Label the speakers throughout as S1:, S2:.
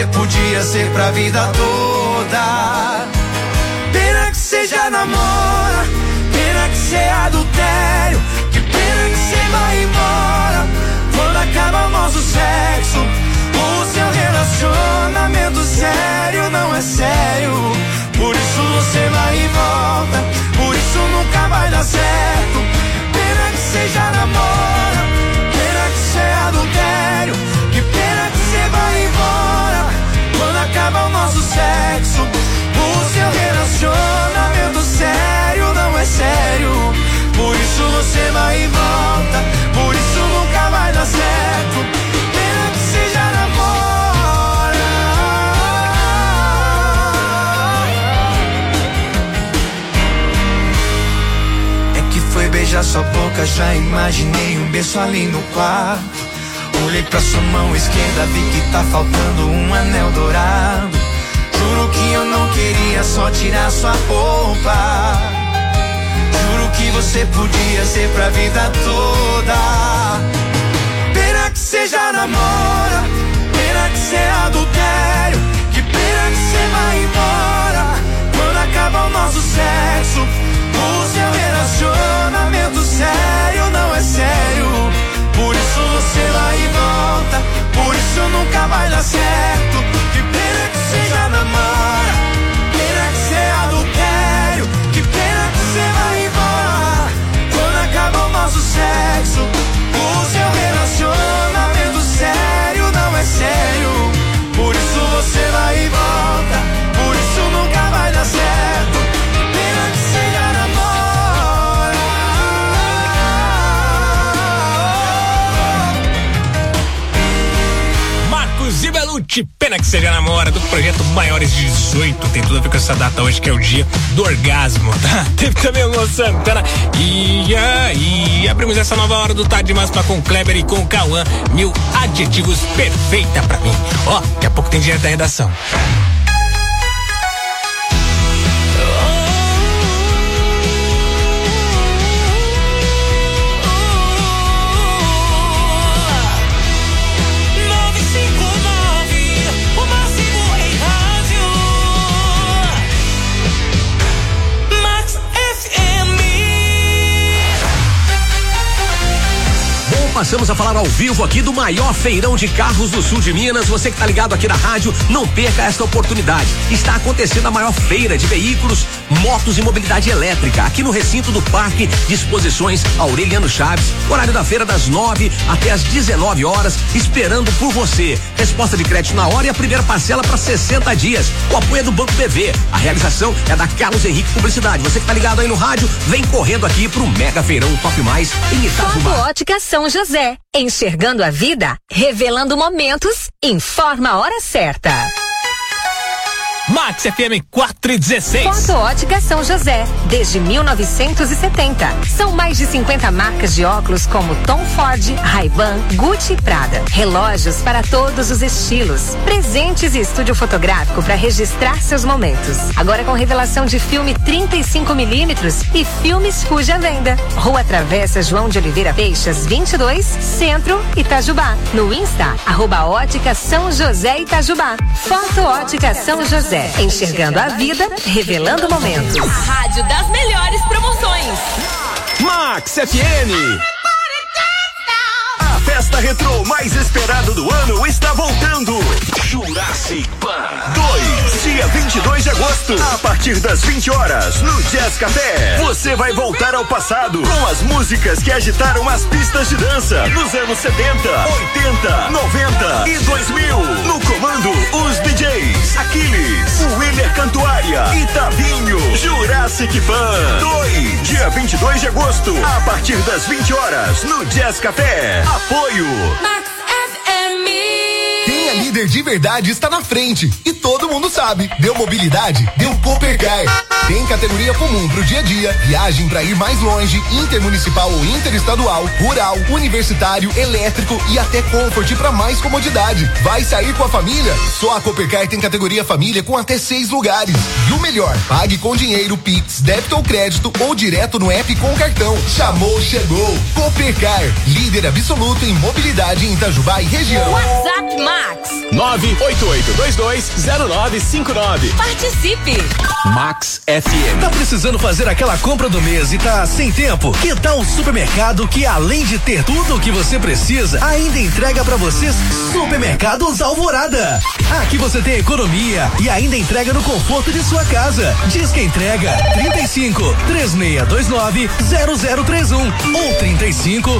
S1: Podia ser pra vida toda. Pena que cê já namora, pena que cê é adultério, que pena que cê vai embora quando acaba o nosso sexo. O seu relacionamento sério não é sério, por isso você vai e volta, por isso nunca vai dar certo. Pena que cê já namora, pena que cê é adultério, que pena que cê vai embora quando acaba o nosso sexo. O seu relacionamento sério não é sério, por isso você vai e volta, por isso nunca vai dar certo. Pena que você já namora. É que foi beijar sua boca, já imaginei um beijo ali no quarto. Olhei pra sua mão esquerda, vi que tá faltando um anel dourado. Juro que eu não queria só tirar sua roupa. Juro que você podia ser pra vida toda. Pena que cê já namora, pena que cê é adultério, que pena que cê vai embora quando acaba o nosso sexo. O seu relacionamento sério não é sério, por isso você vai e volta, por isso nunca vai dar certo. Que pena que cê já namora, pena que cê é adultério, que pena que cê vai embora quando acaba o nosso sexo. O seu relacionamento sério não é sério, por isso você vai e volta, por isso nunca vai dar certo. Pena que cê já namora.
S2: Marcos e Belucci, pena que você já namora, do projeto Maiores de 18, tem tudo a ver com essa data hoje, que é o dia do orgasmo, tá? Teve também o Luan Santana e abrimos essa nova hora do Tarde Mais Pra com Kleber e com o Cauã, 1000 adjetivos perfeita pra mim. Ó, daqui a pouco tem direto da redação.
S3: Passamos a falar ao vivo aqui do maior feirão de carros do sul de Minas. Você que tá ligado aqui na rádio, não perca esta oportunidade. Está acontecendo a maior feira de veículos, motos e mobilidade elétrica aqui no recinto do Parque de Exposições Aureliano Chaves. Horário da feira das 9 até as 19 horas, esperando por você. Resposta de crédito na hora e a primeira parcela para 60 dias. O apoio é do Banco BV. A realização é da Carlos Henrique Publicidade. Você que tá ligado aí no rádio, vem correndo aqui pro Mega Feirão Top Mais em Itajubá.
S4: Foto Ótica São José. Enxergando a vida, revelando momentos, informa a hora certa.
S2: Max FM 416.
S4: Foto Ótica São José, desde 1970. São mais de 50 marcas de óculos como Tom Ford, Ray-Ban, Gucci e Prada. Relógios para todos os estilos. Presentes e estúdio fotográfico para registrar seus momentos. Agora com revelação de filme 35mm e filmes Fuji à venda. Rua Travessa João de Oliveira Peixas, 22, Centro, Itajubá. No Insta, @Ótica São José Itajubá. Foto Ótica São José. Enxergando a vida, revelando momentos.
S5: A rádio das melhores promoções.
S6: Max FM. A festa retrô mais esperada do ano está voltando. Jurassic Park 2, dia 22 de agosto, a partir das 20 horas, no Jazz Café. Você vai voltar ao passado com as músicas que agitaram as pistas de dança nos anos 70, 80, 90 e 2000. No comando, os DJs Aquiles, William Cantuária e Tavinho. Jurassic Park 2, dia 22 de agosto, a partir das 20 horas, no Jazz Café. Apoio
S5: Max FM.
S7: Quem é líder de verdade está na frente e todo mundo sabe. Deu mobilidade, deu Coopercar. Tem categoria comum pro dia a dia, viagem pra ir mais longe, intermunicipal ou interestadual, rural, universitário, elétrico e até Comfort pra mais comodidade. Vai sair com a família? Só a Coopercar tem categoria família com até 6 lugares. E o melhor, pague com dinheiro, Pix, débito ou crédito ou direto no app com cartão. Chamou, chegou. Coopercar, líder absoluto em mobilidade em Itajubá e região.
S5: WhatsApp Max
S6: 988220959.
S5: Participe.
S3: Max FM.
S8: Tá precisando fazer aquela compra do mês e tá sem tempo? Que tal um supermercado que, além de ter tudo o que você precisa, ainda entrega pra vocês? Supermercados Alvorada. Aqui você tem economia e ainda entrega no conforto de sua casa. Diz que entrega 35 3629 0031 ou 35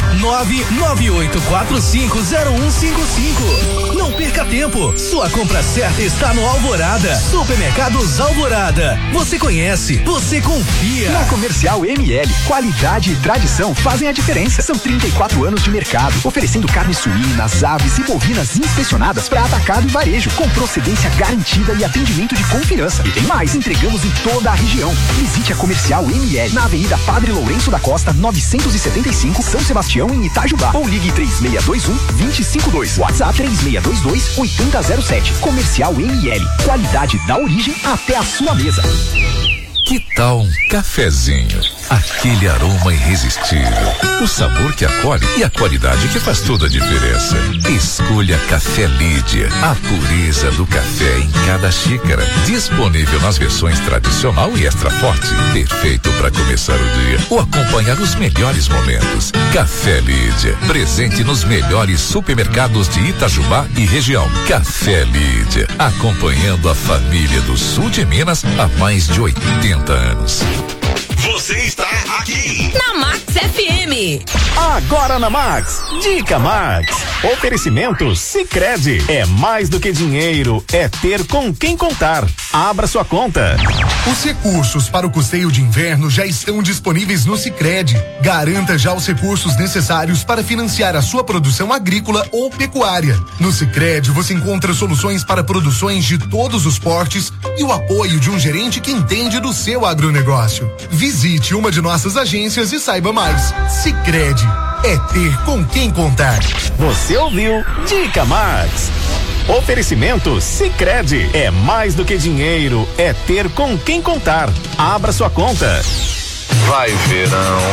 S8: 99845 0155. Não perca tempo. Sua compra certa está no Alvorada. Supermercados Alvorada. Você conhece, você confia.
S9: Na Comercial ML, qualidade e tradição fazem a diferença. São 34 anos de mercado, oferecendo carnes suínas, aves e bovinas inspecionadas para atacado e varejo, com procedência garantida e atendimento de confiança. E tem mais, entregamos em toda a região. Visite a Comercial ML na Avenida Padre Lourenço da Costa, 975, São Sebastião, em Itajubá. Ou ligue 3621-252. WhatsApp 3622-8007. Comercial ML. Qualidade da origem até a sua mesa.
S10: Que tal um cafezinho? Aquele aroma irresistível, o sabor que acolhe e a qualidade que faz toda a diferença. Escolha Café Lídia, a pureza do café em cada xícara. Disponível nas versões tradicional e extra forte. Perfeito para começar o dia ou acompanhar os melhores momentos. Café Lídia, presente nos melhores supermercados de Itajubá e região. Café Lídia, acompanhando a família do sul de Minas há mais de 80 anos.
S6: Você está aqui
S5: na Max FM.
S6: Agora na Max, Dica Max. Oferecimento Sicredi. É mais do que dinheiro, é ter com quem contar. Abra sua conta.
S7: Os recursos para o custeio de inverno já estão disponíveis no Sicredi. Garanta já os recursos necessários para financiar a sua produção agrícola ou pecuária. No Sicredi você encontra soluções para produções de todos os portes e o apoio de um gerente que entende do seu agronegócio. Visite uma de nossas agências e saiba mais. Sicredi, é ter com quem contar.
S6: Você ouviu Dica Max. Oferecimento Sicredi. É mais do que dinheiro, é ter com quem contar. Abra sua conta.
S11: Vai verão,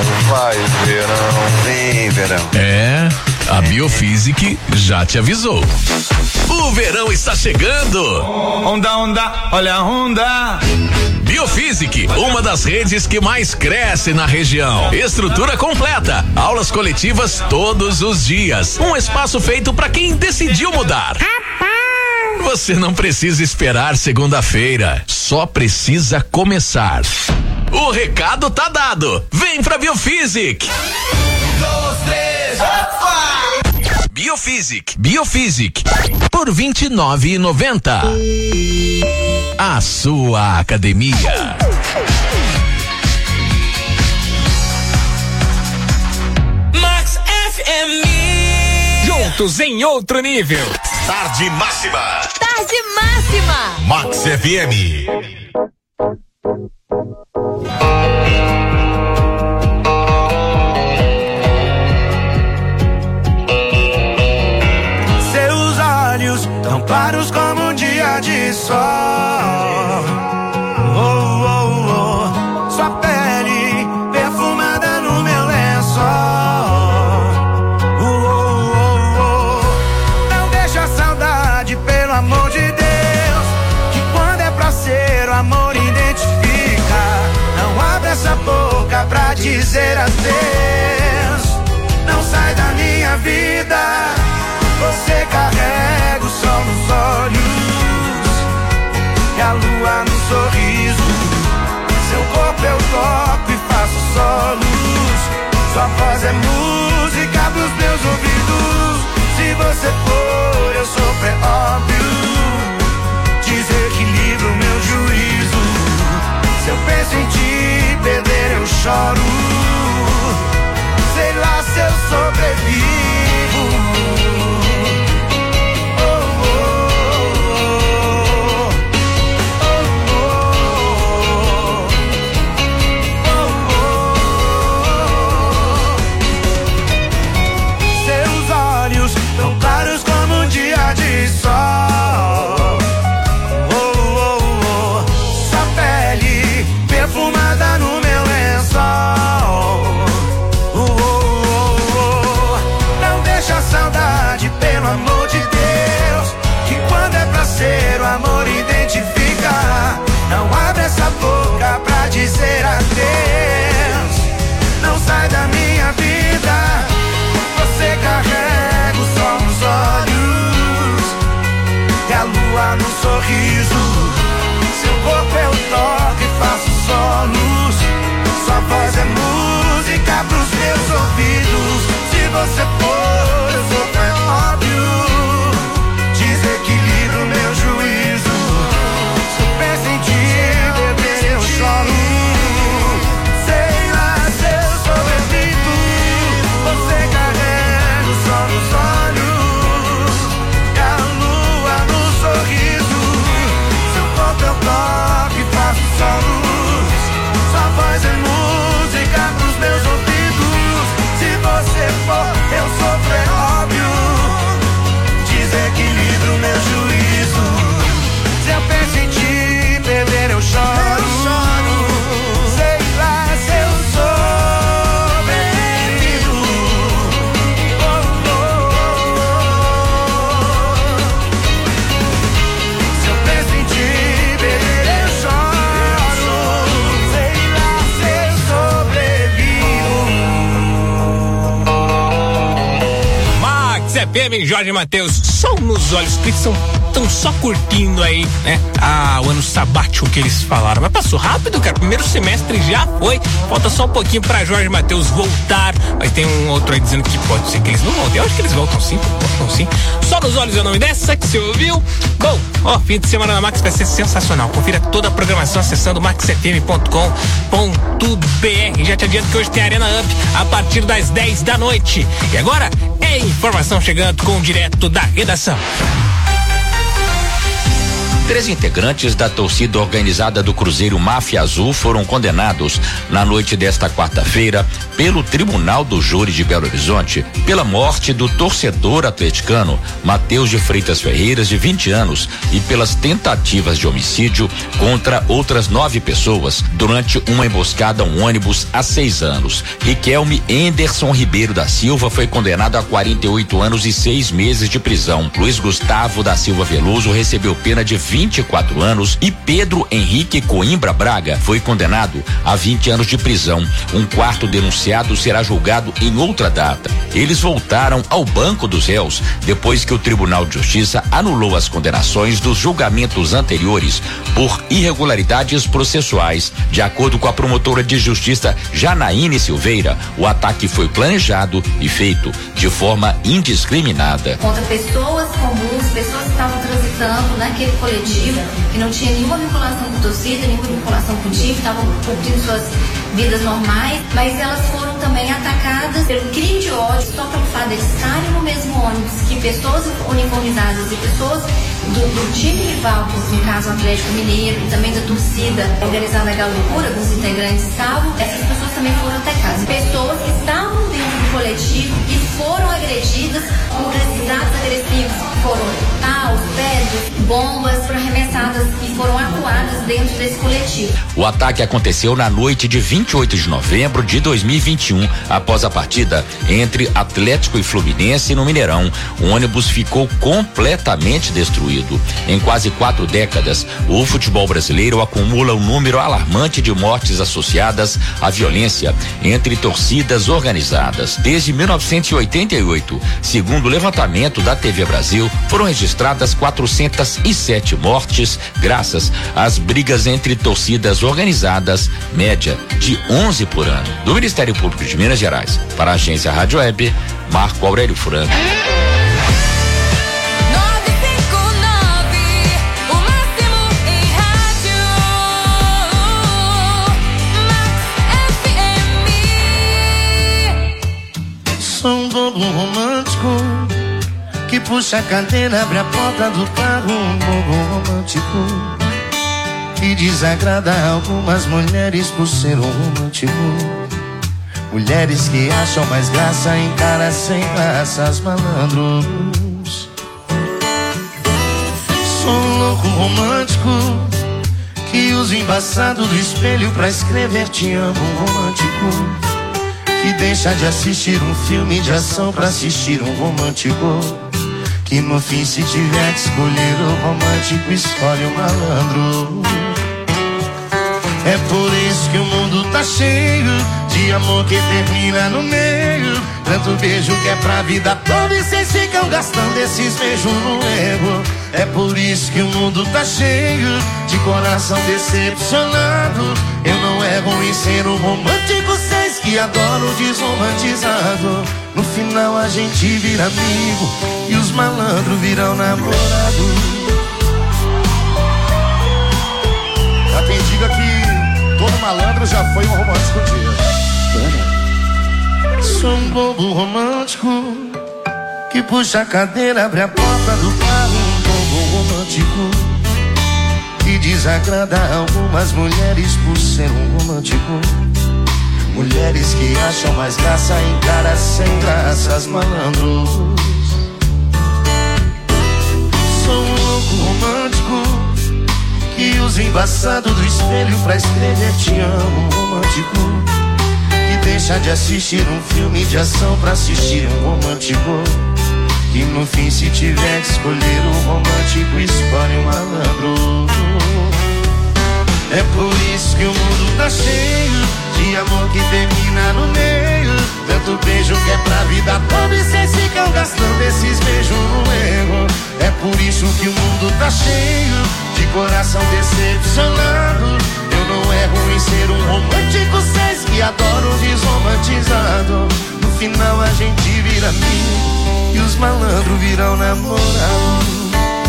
S11: vem verão.
S3: É, a Biofísic já te avisou. O verão está chegando.
S1: Onda, olha a onda.
S3: Biofísic, uma das redes que mais cresce na região. Estrutura completa, aulas coletivas todos os dias. Um espaço feito para quem decidiu mudar. Você não precisa esperar segunda-feira, só precisa começar. O recado tá dado. Vem pra Biofísic.
S1: 1, 2, 3,
S3: Biofísic por R$29,90. A sua academia.
S5: Max FM.
S2: Juntos em outro nível.
S6: Tarde máxima.
S5: Tarde máxima.
S6: Max FM.
S1: Seus olhos tão claros como um dia de sol. Oh, oh, oh. Sua pele perfumada no meu lençol. Oh, oh, oh, oh. Não deixa a saudade, pelo amor de Deus, que quando é pra ser o amor identifica. Não abre essa boca pra dizer adeus. Não sai da minha vida. Você carrega o sol nos olhos e a lua no sorriso. Seu corpo eu toco e faço solos. Sua voz é música pros meus ouvidos. Se você for, eu sou é óbvio. Desequilibro meu juízo. Se eu penso em te perder, eu choro. Sei lá se eu sobrevivo. gente fica. Não abre essa boca pra dizer adeus. Não sai da minha vida. Você carrega o sol nos olhos e a lua no sorriso. Seu corpo eu toco e faço solos. Sua voz é música pros meus ouvidos. Se você for, eu sou, é óbvio. Desequilibro meu juízo. Se eu penso em ti, beber eu choro. Sei lá se eu sobrevivo. Você carrega o sol nos olhos e a lua no sorriso. Seu corpo eu toco e faço solos. Sua voz é música pros meus ouvidos. Se você for, eu sofro, é óbvio. Desequilibro meu juízo. Se eu penso em te perder eu choro. Sei lá se eu sobrevivo. Se eu penso em te perder eu choro. Sei lá se eu sobrevivo.
S2: Max FM, Jorge Mateus, som nos olhos, que estão só curtindo aí, né? O ano sabático que eles falaram. Mas passou rápido, cara. Primeiro semestre já foi. Falta só um pouquinho pra Jorge Mateus voltar. Mas tem um outro aí dizendo que pode ser que eles não voltem. Eu acho que eles voltam sim. Só nos olhos é o nome dessa que você ouviu. Bom, fim de semana na Max vai ser sensacional. Confira toda a programação acessando maxfm.com.br. Já te adianto que hoje tem Arena Up a partir das 10 da noite. E agora é informação chegando com o direto da redação.
S12: 3 integrantes da torcida organizada do Cruzeiro Máfia Azul foram condenados na noite desta quarta-feira pelo Tribunal do Júri de Belo Horizonte pela morte do torcedor atleticano Matheus de Freitas Ferreiras, de 20 anos, e pelas tentativas de homicídio contra outras 9 pessoas durante uma emboscada a um ônibus há 6 anos. Riquelme Enderson Ribeiro da Silva foi condenado a 48 anos e 6 meses de prisão. Luiz Gustavo da Silva Veloso recebeu pena de 24 anos e Pedro Henrique Coimbra Braga foi condenado a 20 anos de prisão. Um quarto denunciado será julgado em outra data. Eles voltaram ao banco dos réus depois que o Tribunal de Justiça anulou as condenações dos julgamentos anteriores por irregularidades processuais. De acordo com a promotora de justiça Janaíne Silveira, o ataque foi planejado e feito de forma indiscriminada.
S13: Contra pessoas comuns, pessoas que estavam transitando naquele coletivo, que não tinha nenhuma vinculação com torcida, nenhuma vinculação com o time, estavam cumprindo suas vidas normais, mas elas foram também atacadas pelo crime de ódio, só pelo fato de estarem no mesmo ônibus que pessoas uniformizadas e pessoas do time rival, no caso o Atlético Mineiro, e também da torcida organizada Galo Loucura, dos integrantes estavam, essas pessoas também foram atacadas. Pessoas que estavam dentro do coletivo e foram agredidas por esses atos agressivos, foram paus, pedras, bombas, foram arremessadas e foram acuadas dentro desse coletivo.
S12: O ataque aconteceu na noite de 28 de novembro de 2021, após a partida entre Atlético e Fluminense no Mineirão. O ônibus ficou completamente destruído. Em quase 4 décadas, o futebol brasileiro acumula um número alarmante de mortes associadas à violência entre torcidas organizadas. Desde 1988, segundo o levantamento da TV Brasil, foram registradas 407 mortes graças às brigas entre torcidas organizadas, média de 11 por ano. Do Ministério Público de Minas Gerais, para a agência Rádio Web, Marco Aurélio Franco.
S1: Sou um bobo romântico que puxa a cadeira, abre a porta do carro. Um bobo romântico que desagrada algumas mulheres por ser um romântico. Mulheres que acham mais graça em caras sem graças, malandros. Sou um louco romântico que usa o embaçado do espelho pra escrever te amo. Um romântico que deixa de assistir um filme de ação pra assistir um romântico que no fim se tiver que escolher o romântico, escolhe o malandro. É por isso que o mundo tá cheio de amor que termina no meio. Tanto beijo que é pra vida toda e vocês ficam gastando esses beijos no erro. É por isso que o mundo tá cheio de coração decepcionado. Eu não erro em ser um romântico, vocês que adoram desromantizado. No final a gente vira amigo e os malandros viram namorado. Já tem dica que todo malandro já foi um romântico dia. Sou um bobo romântico que puxa a cadeira, abre a porta do carro. Um bobo romântico que desagrada algumas mulheres por ser um romântico. Mulheres que acham mais graça em caras sem graças, malandros. Sou um louco romântico que usa embaçado do espelho pra escrever te amo, romântico. Que deixa de assistir um filme de ação pra assistir um romântico. Que no fim se tiver que escolher o romântico, escolhe um malandro. É por isso que o mundo tá cheio de amor que termina no meio. Tanto beijo que é pra vida toda e cês ficam gastando esses beijos no erro. É por isso que o mundo tá cheio de coração decepcionado. Eu não erro em ser um romântico, cês que adoram desromantizado. No final a gente vira amigo e os malandros viram namorado.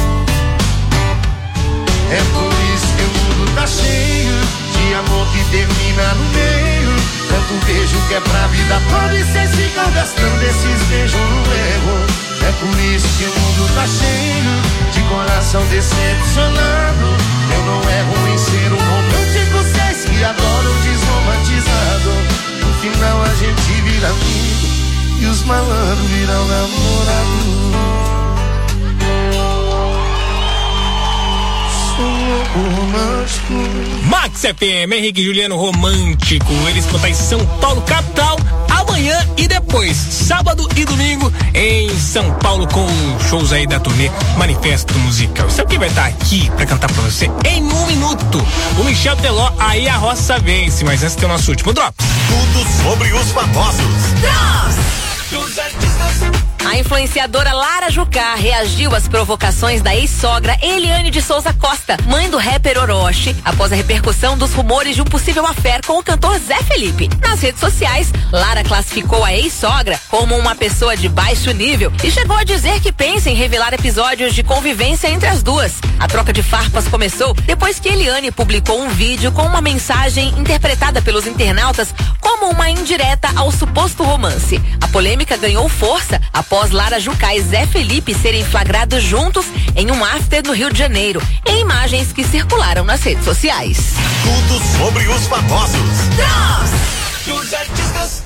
S1: É por isso que o mundo tá cheio de amor que termina no meio. Tanto beijo que é pra vida toda e cês ficam gastando esses beijos no erro. É por isso que o mundo tá cheio de coração decepcionado. Eu não erro em ser um romântico, cês que adoram desromantizado. No final a gente vira amigo e os malandros viram namorado. Romântico.
S2: Max FM, Henrique e Juliano Romântico. Eles contam em São Paulo, capital, amanhã e depois, sábado e domingo, em São Paulo, com shows aí da turnê Manifesto Musical. Sabe quem vai estar aqui pra cantar pra você? Em um minuto, o Michel Teló, Aí a Roça Vence. Mas antes tem o nosso último Drops.
S6: Tudo sobre os famosos.
S5: A influenciadora Lara Jucá reagiu às provocações da ex-sogra Eliane de Souza Costa, mãe do rapper Orochi, após a repercussão dos rumores de um possível affair com o cantor Zé Felipe. Nas redes sociais, Lara classificou a ex-sogra como uma pessoa de baixo nível e chegou a dizer que pensa em revelar episódios de convivência entre as duas. A troca de farpas começou depois que Eliane publicou um vídeo com uma mensagem interpretada pelos internautas como uma indireta ao suposto romance. A polêmica ganhou força após Lara Jucá e Zé Felipe serem flagrados juntos em um after no Rio de Janeiro, em imagens que circularam nas redes sociais.
S6: Tudo sobre os famosos.
S5: Dos artistas.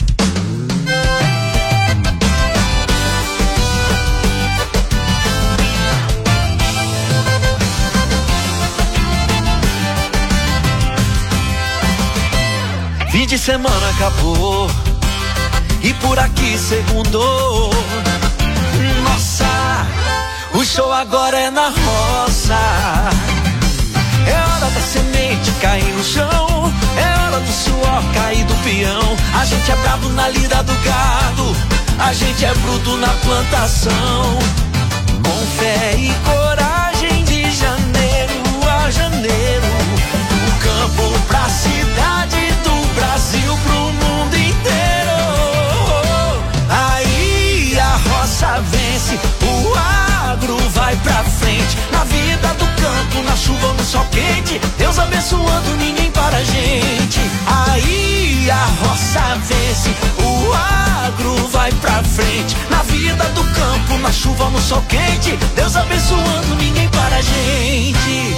S14: Fim de semana acabou e por aqui segundou. Nossa, o show agora é na roça. É hora da semente cair no chão, é hora do suor cair do peão. A gente é bravo na lida do gado, a gente é bruto na plantação. Com fé e coragem de janeiro a janeiro, do campo pra cidade, do Brasil pro mundo inteiro. Aí a roça vence, o agro vai pra frente. Na vida do campo, na chuva ou no sol quente, Deus abençoando, ninguém para a gente. Aí a roça vence, o agro vai pra frente. Na vida do campo, na chuva ou no sol quente, Deus abençoando, ninguém para a gente.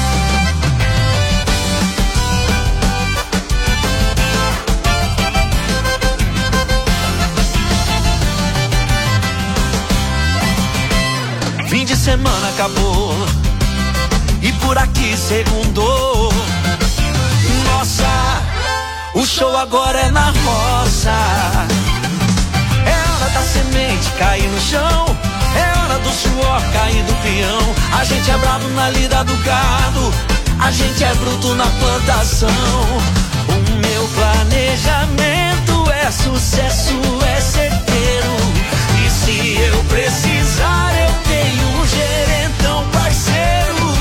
S14: Fim de semana acabou e por aqui segundou. Nossa, o show agora é na roça. É hora da semente cair no chão, é hora hora do suor cair do peão. A gente é bravo na lida do gado, a gente é bruto na plantação. O meu planejamento é sucesso, é certeiro. E se eu precisar, eu tenho um gerentão parceiro.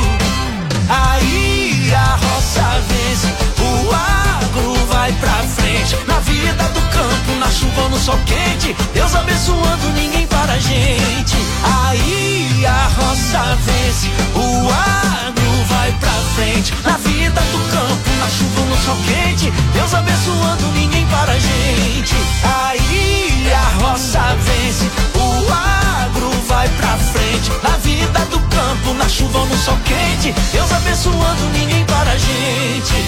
S14: Aí a roça vence, o agro vai pra frente. Na vida do campo, na chuva ou no sol quente, Deus abençoando, ninguém para a gente. Aí a roça vence, o agro vai pra frente. Na vida do campo, na chuva ou no sol quente, Deus abençoando, ninguém para a gente. Aí a roça vence, o agro vai pra frente. Na vida do campo, na chuva ou no sol quente, Deus abençoando, ninguém para a gente.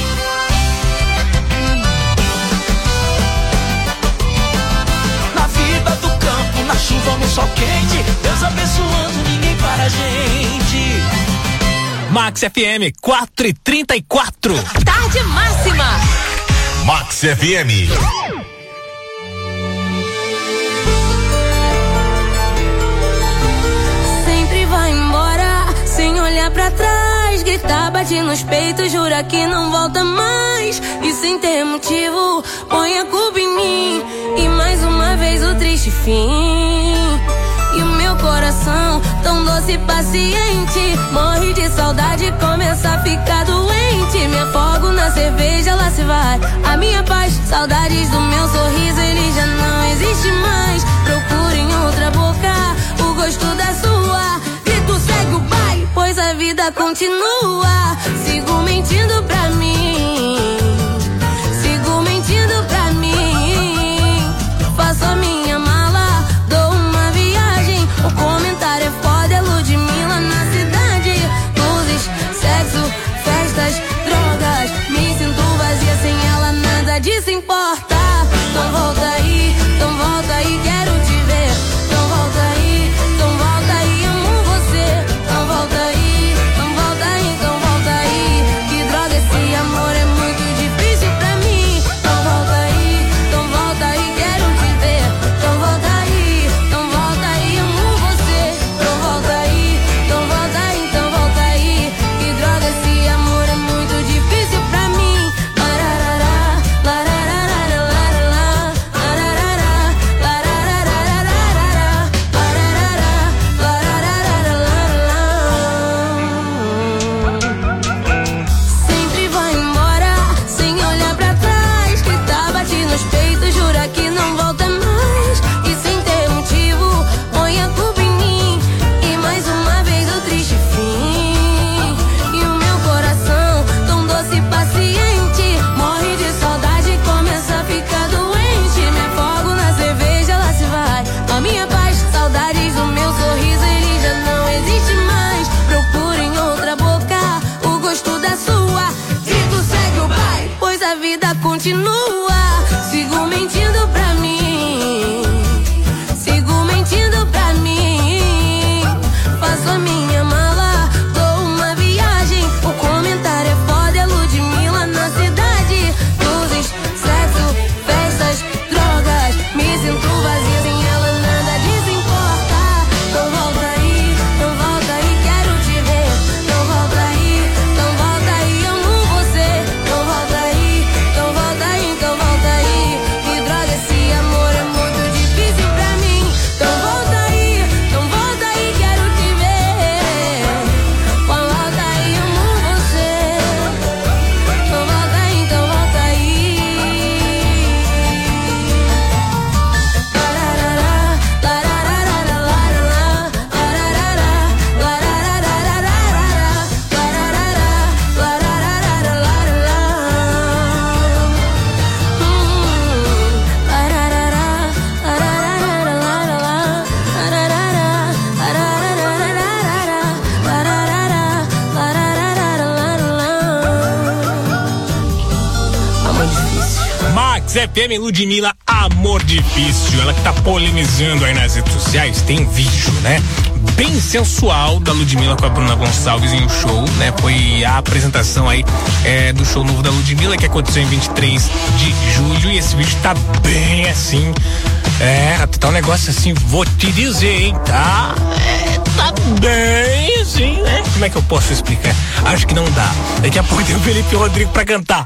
S14: Na vida do campo, na chuva ou no sol quente, Deus abençoando, ninguém para a gente.
S2: Max FM 4h34.
S5: Tarde máxima.
S6: Max FM.
S15: Sempre vai embora sem olhar pra trás. Gritar, bate nos peitos, jura que não volta mais. E sem ter motivo, põe a culpa em mim. E mais uma vez o triste fim. E o meu coração, tão doce e paciente, morre de saudade, começa a ficar doente. Me afogo na cerveja, lá se vai a minha paz. Saudades do meu sorriso, ele já não existe mais. Procuro em outra boca o gosto da sua. Grito, segue o baile, pois a vida continua. Sigo mentindo pra mim, sigo mentindo pra mim. Faço a minha mala, dou uma viagem. O comentário é foda, é Ludmilla na cidade. Luzes, sexo, festas, drogas. Me sinto vazia sem ela, nada disso importa. Então volta aí, quero te ver. Então volta aí, amo você. Então volta aí, que droga, esse amor é muito difícil pra mim. Então volta aí, quero te ver. Então volta aí, amo você. Então volta aí, que droga, esse amor é muito difícil pra mim. Lararara, lararara, lararara, lararara, lararara, sempre vai embora sem olhar pra trás. Que tá bate nos peitos, jura que não volta mais. E sem ter motivo, põe a culpa em mim. E mais uma vez o triste fim. E o meu coração, tão doce e paciente, morre de saudade, começa a ficar doente. Me afogo na cerveja, lá se vai a minha paz. Saudades do meu sorriso, ele já não existe mais. Procuro em outra boca o gosto da sua. Grito, segue o baile, pois a vida continua. Sigo mentindo pra mim, sigo mentindo pra mim. Faço a minha mala, dou uma viagem. O comentário é foda, é Ludmilla na cidade. Luzes, sexo, festas, drogas. Me sinto vazia sem ela, nada disso importa. Então volta aí, quero te ver. Então volta aí, amo você. Então volta aí, que droga, esse amor é muito difícil pra mim. Então volta aí, quero te ver. Então volta aí, amo você. Então volta aí.
S2: Max FM, Ludmilla, amor difícil. Ela que tá polemizando aí nas redes sociais. Tem um vídeo, né? Bem sensual da Ludmilla com a Bruna Gonçalves em um show, né? Foi a apresentação aí do show novo da Ludmilla, que aconteceu em 23 de julho. E esse vídeo tá bem assim, Tá um negócio assim, vou te dizer, hein, tá bem assim, né? Como é que eu posso explicar? Acho que não dá. Daqui a pouco tem o Felipe Rodrigo pra cantar.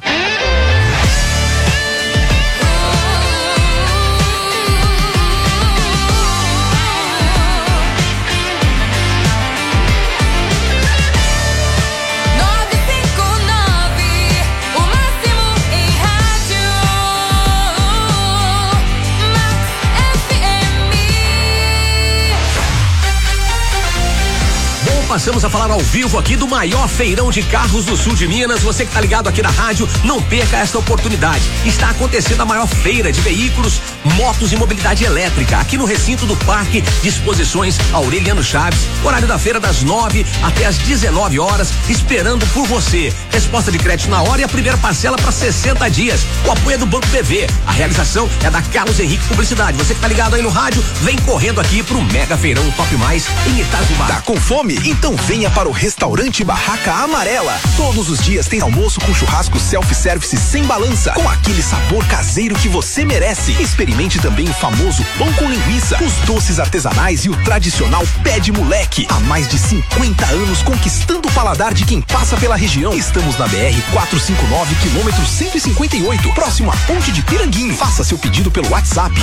S3: Passamos a falar ao vivo aqui do maior feirão de carros do sul de Minas. Você que tá ligado aqui na rádio, não perca esta oportunidade. Está acontecendo a maior feira de veículos, motos e mobilidade elétrica aqui no recinto do Parque de Exposições Aureliano Chaves. Horário da feira das 9 até as 19 horas, esperando por você. Resposta de crédito na hora e a primeira parcela para 60 dias. O apoio é do Banco PV. A realização é da Carlos Henrique Publicidade. Você que tá ligado aí no rádio, vem correndo aqui pro Mega Feirão Top Mais em Itajubá.
S9: Tá com fome? Então venha para o restaurante Barraca Amarela. Todos os dias tem almoço com churrasco self-service sem balança, com aquele sabor caseiro que você merece. Experimente também o famoso pão com linguiça, os doces artesanais e o tradicional pé de moleque. Há mais de 50 anos conquistando o paladar de quem passa pela região. Estamos na BR 459, quilômetro 158, próximo à Ponte de Piranguinho. Faça seu pedido pelo WhatsApp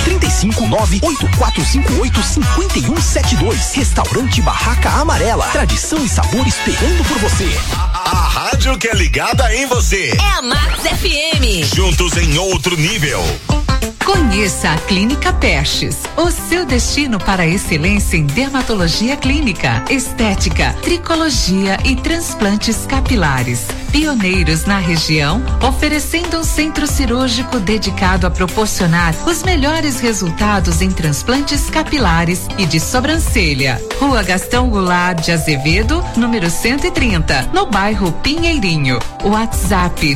S9: 359-8458-5172. Restaurante Barraca Amarela. Tradição e sabor esperando por você.
S6: A rádio que é ligada em você.
S5: É a Max FM.
S6: Juntos em outro nível.
S16: Conheça a Clínica Pestes, o seu destino para a excelência em dermatologia clínica, estética, tricologia e transplantes capilares. Pioneiros na região, oferecendo um centro cirúrgico dedicado a proporcionar os melhores resultados em transplantes capilares e de sobrancelha. Rua Gastão Goulart de Azevedo, número 130, no bairro Pinheirinho. WhatsApp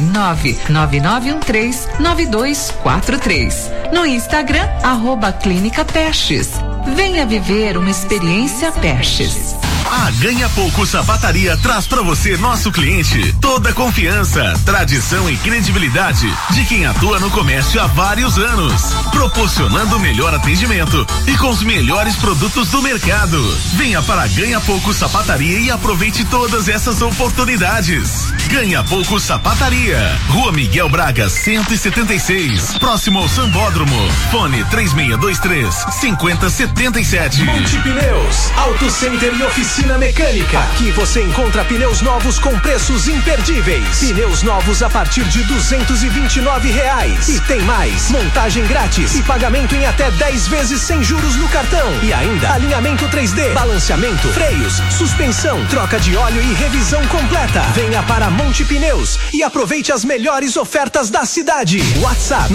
S16: 99913-9243. No Instagram, @Clínica Pestes. Venha viver uma experiência Pestes.
S6: A Ganha Pouco Sapataria traz pra você, nosso cliente, toda a confiança, tradição e credibilidade de quem atua no comércio há vários anos, proporcionando o melhor atendimento e com os melhores produtos do mercado. Venha para a Ganha Pouco Sapataria e aproveite todas essas oportunidades. Ganha Pouco Sapataria, Rua Miguel Braga 176, próximo ao Sambódromo. Fone 3623-5077.
S8: Monte Pneus, Auto Center e Oficina Mecânica. Aqui você encontra pneus novos com preços imperdíveis. Pneus novos a partir de R$229. E tem mais, montagem grátis e pagamento em até 10 vezes sem juros no cartão. E ainda alinhamento 3D, balanceamento, freios, suspensão, troca de óleo e revisão completa. Venha para Monte Pneus e aproveite as melhores ofertas da cidade. WhatsApp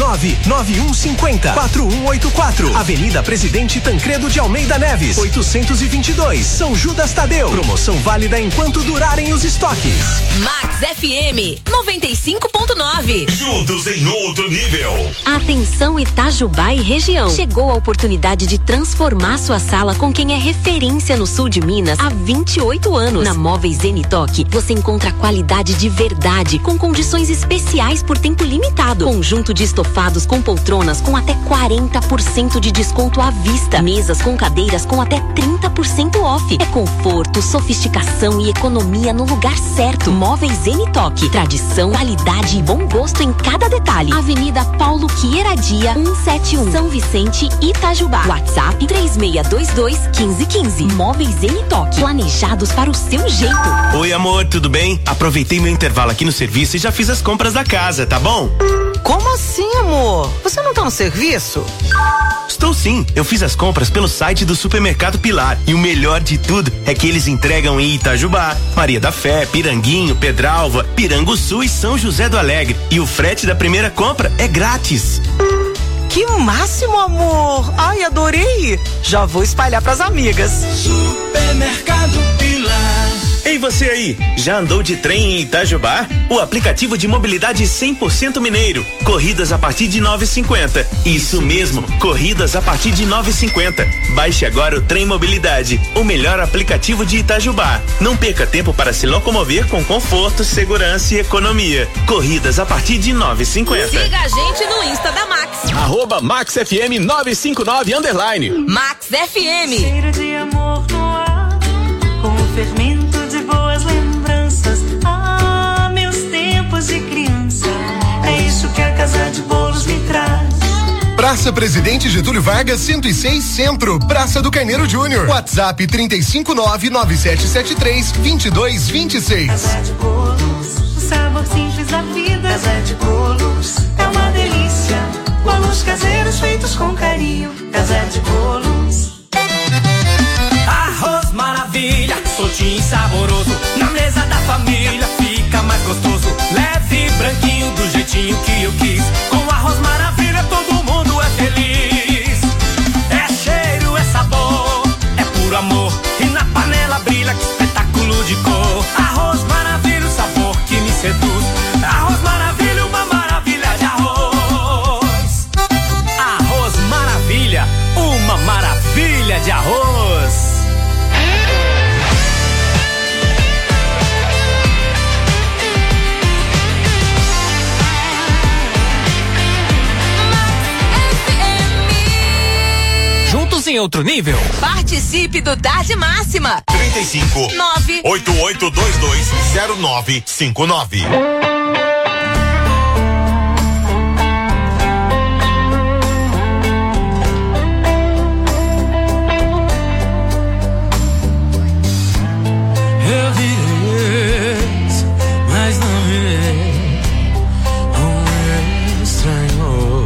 S8: 99150-4184. Avenida Presidente Tancredo de Almeida Neves, 822, São Judas Tadeu. Promoção válida enquanto durarem os estoques.
S5: Max FM 95.9.
S6: Juntos em outro nível.
S17: Atenção Itajubá e região. Chegou a oportunidade de transformar sua sala com quem é referência no sul de Minas há 28 anos. Na Móveis Zenitoque, você encontra qualidade de verdade com condições especiais por tempo limitado. Conjunto de estofados com poltronas com até 40% de desconto à vista. Mesas com cadeiras com até 30% off. É conforto, sofisticação e economia no lugar certo. Móveis Zenitoque. Tradição, qualidade e bom gosto em cada detalhe. Avenida Paulo Quieradia, 171, São Vicente, Itajubá. WhatsApp 3622-1515. Móveis Zenitoque. Planejados para o seu jeito.
S18: Oi, amor, tudo bem? Aproveitei meu intervalo aqui no serviço e já fiz as compras da casa, tá bom?
S19: Como assim, amor? Você não tá no serviço?
S18: Estou sim, eu fiz as compras pelo site do Supermercado Pilar e o melhor de tudo é que eles entregam em Itajubá, Maria da Fé, Piranguinho, Pedralva, Piranguçu e São José do Alegre. E o frete da primeira compra é grátis.
S19: Que máximo, amor! Ai, adorei! Já vou espalhar pras amigas.
S6: Supermercado Pilar.
S18: Ei, você aí, já andou de trem em Itajubá? O aplicativo de mobilidade 100% mineiro. Corridas a partir de 9,50. Isso mesmo, corridas a partir de 9,50. Baixe agora o Trem Mobilidade, o melhor aplicativo de Itajubá. Não perca tempo para se locomover com conforto, segurança e economia. Corridas a partir de 9,50.
S5: Siga a gente no Insta da Max.
S6: Max FM 959 _.
S5: Max FM.
S20: Cheiro de amor no ar, com o fermento de boas lembranças. Ah, meus tempos de criança, é isso que a Casa de Bolos me traz.
S7: Praça Presidente Getúlio Vargas, 106 Centro, Praça do Carneiro Júnior. WhatsApp 359-9773-2226.
S20: Casa de Bolos, o sabor simples da vida. Casa de Bolos é uma delícia. Bolos caseiros feitos com carinho. Casa de Bolos.
S14: Arroz maravilha, soltinho e saboroso. Na mesa da família fica mais gostoso. Leve, branquinho, do jeitinho que eu quis. Com arroz maravilha todo mundo é feliz. É cheiro, é sabor, é puro amor. E na panela brilha, que espetáculo de cor. Arroz maravilha, o sabor que me seduz. Arroz maravilha, uma maravilha de arroz. Arroz maravilha, uma maravilha de arroz.
S2: Juntos em outro nível.
S5: Participe do Tarde Máxima.
S21: 35 88220959.
S14: Eu vi ex, mas não vi um estranho.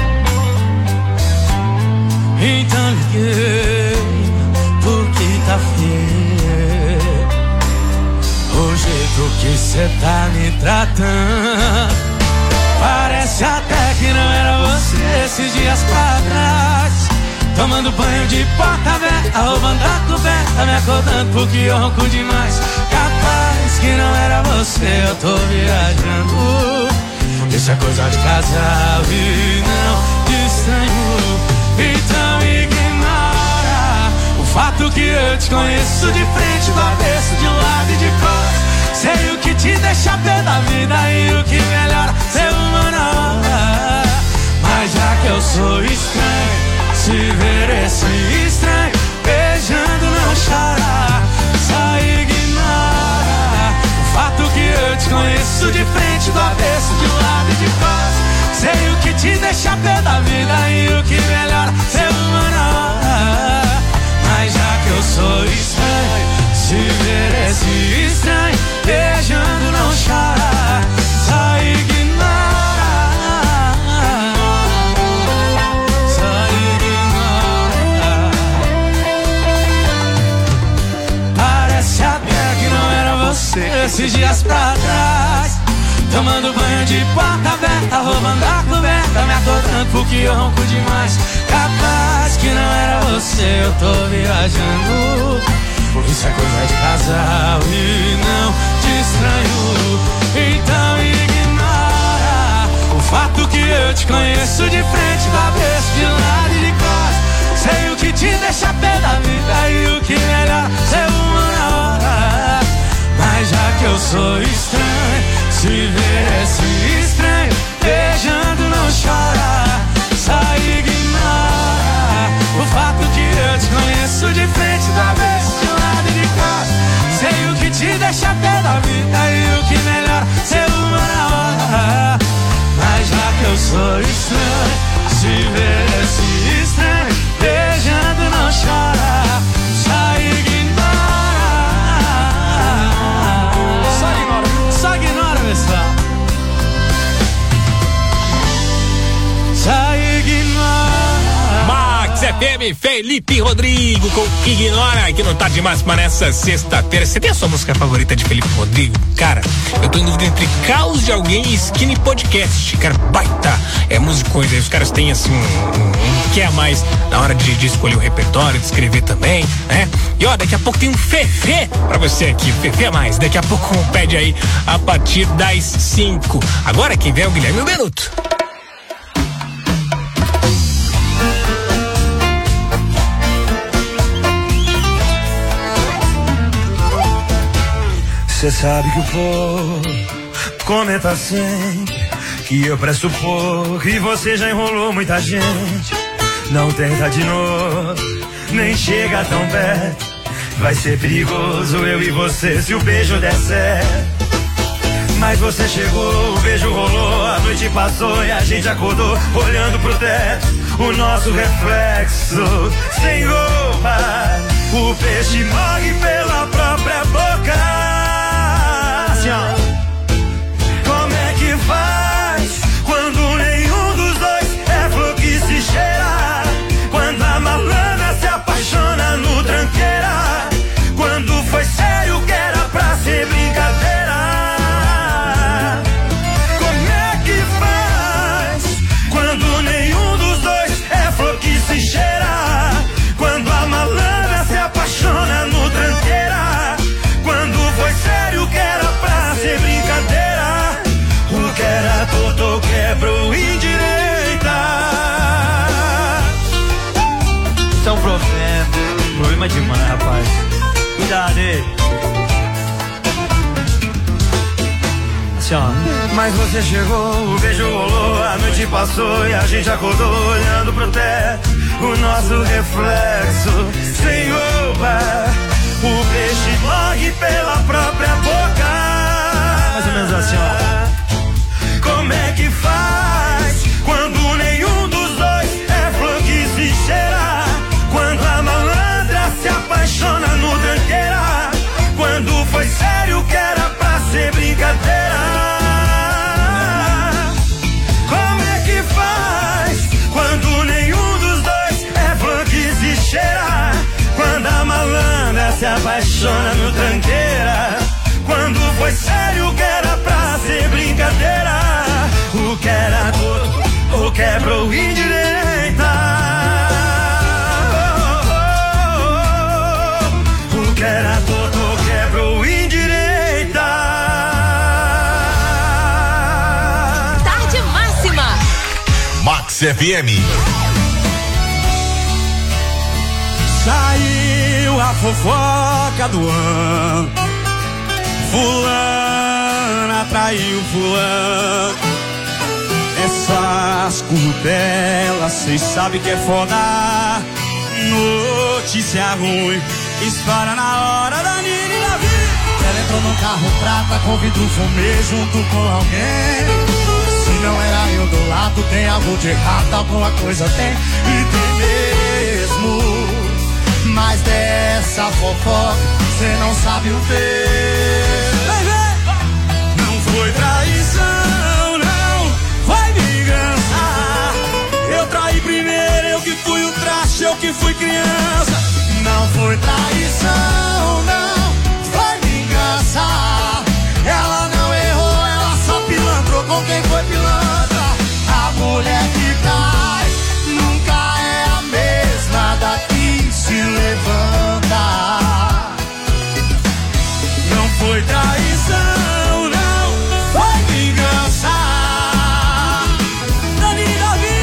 S14: Então liguei, porque tá feio o jeito que cê tá me tratando. Parece até que não era você esses dias pra trás. Tomando banho de porta aberta, roubando a coberta, me acordando porque eu ronco demais. Capaz que não era você, eu tô viajando. Isso é coisa de casal e não de estranho. Então ignora o fato que eu te conheço de frente, do avesso, de um lado e de costas. Sei o que te deixa pé da vida e o que melhora ser uma hora. Mas já que eu sou estranho, se ver esse estranho beijando não chora. Só ignora o fato que eu te conheço de frente, do avesso, de um lado e de costas. Sei o que te deixa pé da vida e o que melhora ser humano. Mas já que eu sou estranho, se ver esse estranho beijando não chora. Só ignora, só ignora. Parece até que não era você esses dias pra trás. Tomando banho de porta aberta, roubando a coberta, me acordando porque eu ronco demais. Capaz que não era você, eu tô viajando. Isso é coisa de casal e não de estranho. Então ignora o fato que eu te conheço de frente, do avesso, de lado e de costas. Sei o que te deixa pé da vida e o que melhor ser uma hora. Mas já que eu sou estranho, se ver esse estranho beijando não chora. Só ignora o fato que eu te conheço de frente, do avesso, de lado e de costas. Sei o que te deixa pé da vida e o que melhor ser uma hora. Mas já que eu sou estranho, se ver esse estranho beijando não chora. Só ignora, pessoal. Só ignora.
S2: Max FM, Felipe Rodrigo com Ignora, aqui no Tarde Máxima nessa sexta-feira. Você tem a sua música favorita de Felipe Rodrigo? Cara, eu tô em dúvida entre Caos de Alguém e Skinny Podcast. Cara, baita musicões aí. Os caras têm assim um que a mais na hora de escolher o repertório, de escrever também, né? E ó, daqui a pouco tem um Fefê pra você aqui, Fefê a mais. Daqui a pouco pede aí a partir das 5. Agora quem vem é o Guilherme Benuto.
S14: Cê sabe que o povo comenta sempre
S1: que eu pressupor que você já enrolou muita gente. Não tenta de novo, nem chega tão perto. Vai ser perigoso eu e você se o beijo der certo. Mas você chegou, o beijo rolou, a noite passou e a gente acordou olhando pro teto, o nosso reflexo sem roupa. O peixe morre pela própria boca. Assim, ó. Como é que faz quando nenhum dos dois é flor que se cheira? Quando a malandra se apaixona no tranqueira? Quando foi sério que era pra ser brincadeira? Como é que faz quando nenhum dos dois é flor que se cheira? Quando a malandra se apaixona no tranqueira? Quando foi sério que era pra ser brincadeira? O que era torto quebrou indireita. Isso é um problema demais, rapaz. Cuidado aí. Assim, ó. Mas você chegou, o beijo rolou, a noite passou e a gente acordou olhando pro teto, o nosso reflexo sem roupa. O peixe morre pela própria boca. Mais ou menos assim, ó. Como é que faz quando nenhum dos dois é flor que se cheira? Quando a malandra se apaixona no tranqueira? Quando foi sério que era pra ser brincadeira? Como é que faz quando nenhum dos dois é flor que se cheira? Quando a malandra se apaixona no tranqueira? Quando foi sério que era pra ser brincadeira? O que era torto, o quebrou indireita. O que era torto, o quebrou indireita.
S5: Tarde máxima.
S21: Max FM.
S1: Saiu a fofoca do ano. Fulana traiu fulano. Essas curtelas, cês sabem que é foda. Notícia ruim, espalha na hora da Nina e da Vi. Ela entrou num carro prata com vidro fumê junto com alguém. Se não era eu do lado, tem algo de errado, alguma coisa tem. E tem mesmo. Mas dessa fofoca, cê não sabe o texto. Não foi traição, não foi vingança. Eu traí primeiro, eu que fui o traste, eu que fui criança. Não foi traição, não foi vingança. Ela não errou, ela só pilantrou com quem foi pilantra. A mulher que cai nunca é a mesma daqui se levanta. Não foi traição, não foi vingança. Dani Davi.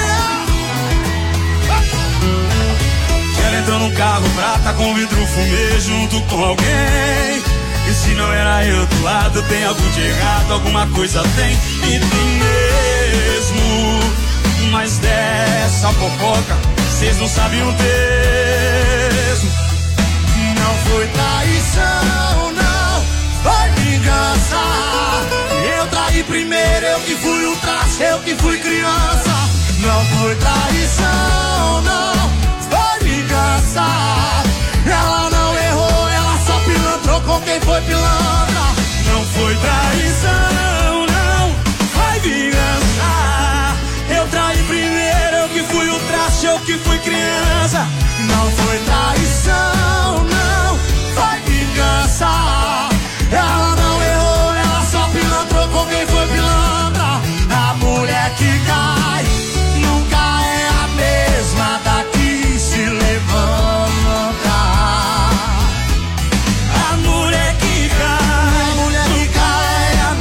S1: Ela entrou num carro prata com vidro fumê junto com alguém. E se não era eu do lado, tem algo de errado, alguma coisa tem. E tem mesmo. Mas dessa fofoca, cês não sabem o texto. Não foi traição, não foi vingança. Eu traí primeiro, eu que fui o traste, eu que fui criança. Não foi traição, não foi vingança. Ela não errou, ela só pilantrou com quem foi pilantra. Não foi traição, não foi vingança. Eu traí primeiro, eu que fui o traste, eu que fui criança. Não foi traição, não foi vingança. Ela não errou, ela só pilantrou com quem foi pilantra. A mulher que cai nunca é a mesma daqui se levanta. A mulher que cai nunca é a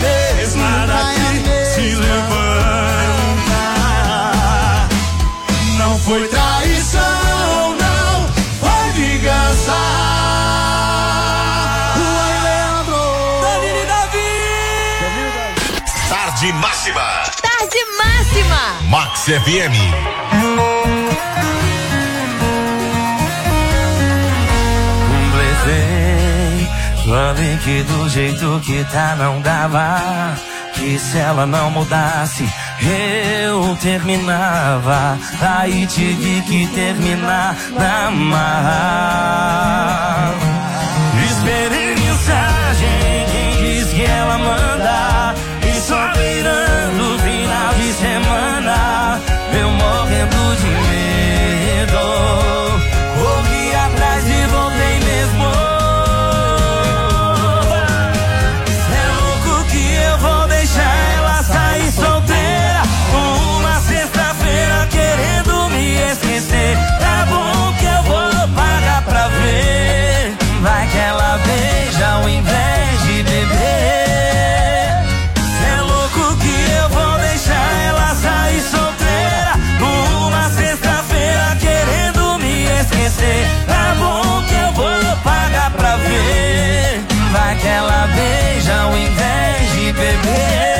S21: Tarde Máxima.
S5: Tarde Máxima.
S21: Max FM.
S14: Falei que do jeito que tá não dava, que se ela não mudasse eu terminava. Aí tive que terminar na marra. Esperei mensagem, quem diz que ela manda, e só virando final de semana eu morrendo de medo. Corri atrás e voltei mesmo. Tá bom que eu vou pagar pra ver. Vai que ela beija ao invés de beber. Cê é louco que eu vou deixar ela sair solteira numa sexta-feira querendo me esquecer. Tá bom que eu vou pagar pra ver. Vai que ela beija ao invés de beber.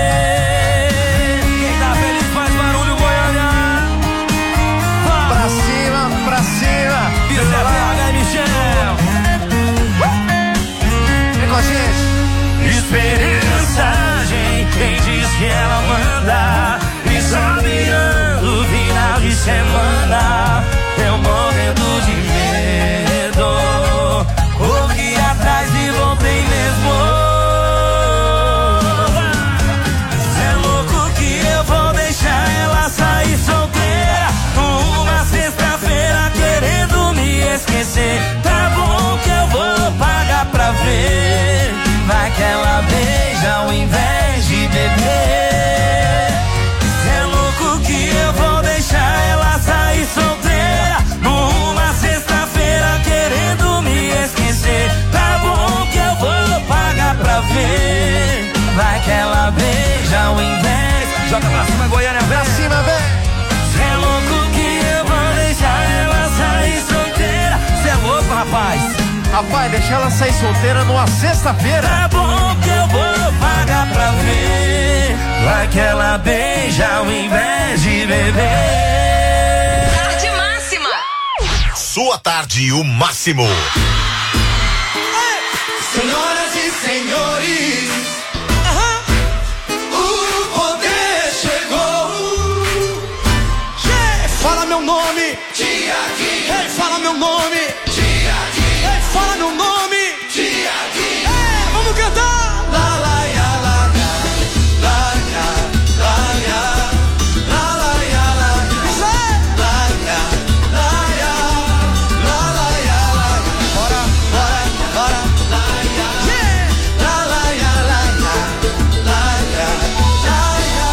S14: Esperei mensagem, quem diz que ela manda, e só virando final de semana eu morrendo de medo. Corri atrás e voltei mesmo. É louco que eu vou deixar ela sair solteira numa sexta-feira querendo me esquecer. Tá bom que eu vou pagar pra ver. Vai que ela beija ao invés de beber. É louco que eu vou deixar ela sair solteira numa sexta-feira querendo me esquecer. Tá bom que eu vou pagar pra ver. Vai que ela beija ao invés. Joga pra cima, Goiânia, pra cima, vem. É louco que eu vou deixar ela sair solteira. Cê é louco, rapaz.
S4: Rapaz, deixa ela sair solteira numa sexta-feira.
S14: Tá bom que eu vou pagar pra ver. Vai que ela beija ao invés de beber.
S5: Tarde Máxima.
S21: Sua tarde, o máximo.
S1: Senhoras e senhores, o poder chegou.
S14: Fala meu nome,
S1: Tiaguinho.
S14: Ei, fala meu nome,
S1: Tiaguinho.
S14: Ei, fala meu nome,
S1: Tiaguinho.
S14: Vamos cantar.
S1: La la ya la ya, la ya, la ya, la la ya la ya, la ya, la ya, la la ya la ya.
S14: Bora, bora, bora.
S1: La ya, la la ya la ya, la ya, la ya.